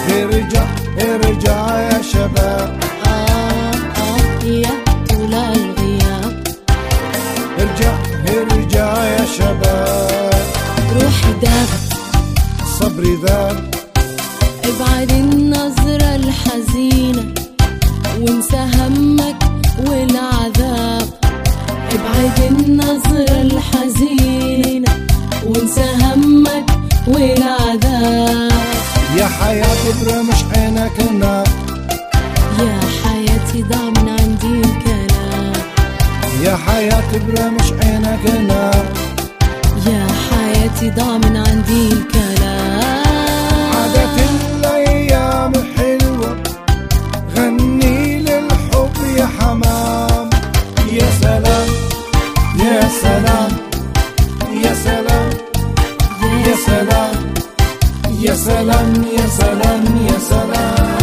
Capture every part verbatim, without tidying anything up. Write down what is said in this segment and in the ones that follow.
ارجع ارجع يا شباب، آه آه يا طول الغياب. ارجع ارجع يا شباب، روحي دابت صبري ذاب، ابعد النظرة الحزينة وانسى همك والعذاب. ابعد النظرة الحزينة وانسى همك والعذاب. يا حياتي برمش عينك نار، يا حياتي ضاع من عندي الكلام. يا حياتي برمش عينك نار، يا حياتي ضاع من عندي الكلام. عادت الأيام حلوة غني للحب يا حمام. يا سلام يا سلام يا سلام يا سلام يا سلام يا سلام يا سلام.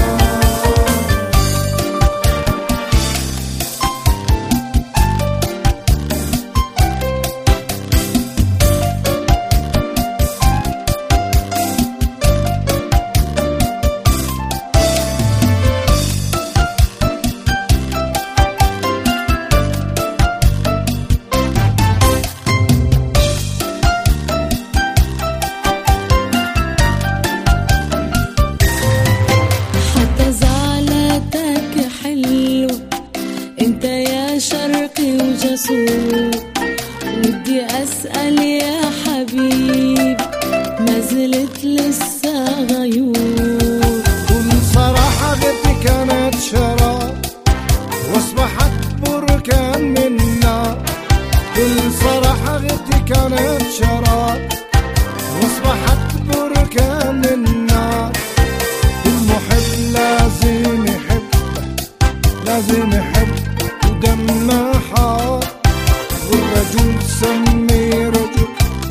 انت يا شرقي وجسور، ودي اسأل يا حبيبي ما زلت لسه غيور. كل صراحة غيرتي كانت شراب واصبحت بركان من نار. كل صراحة غيرتي كانت شراب واصبحت بركان من نار. المحب لازم يحب لازم يحب ودمه حار، والرجل سمي رجل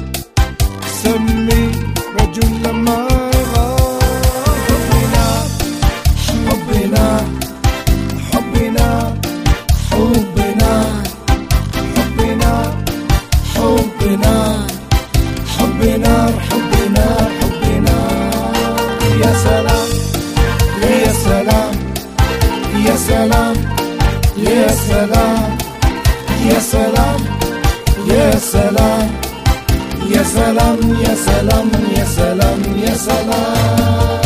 سمي رجل لما يغار. حبنا حبنا حبنا حبنا حبنا حبنا حبنا حبنا. يا سلام يا سلام يا سلام يا سلام يا سلام يا سلام يا سلام يا سلام يا سلام يا سلام.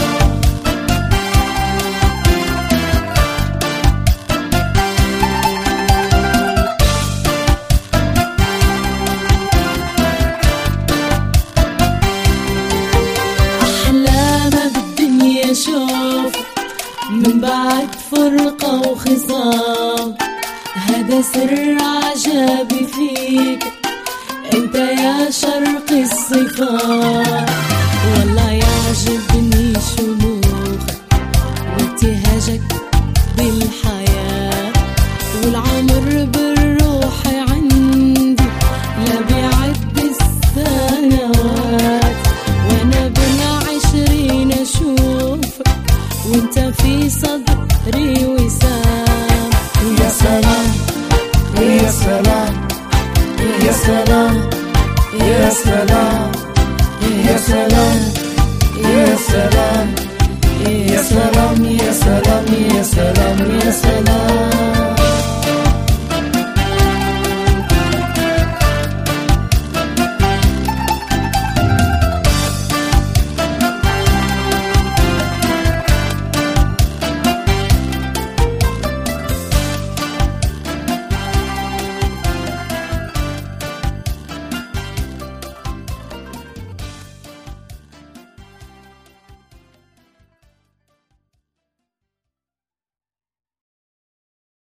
أحلامك بالدنيا شوف من بعد فرقة وخصام، هذا سر عجبي فيك انت يا شرق الصفات. والله يعجبني شموخك وابتهاجك بالحياة، والعمر بالروح عندي لا بيعد السنوات. وانا بالعشرين اشوفك وانت في صدري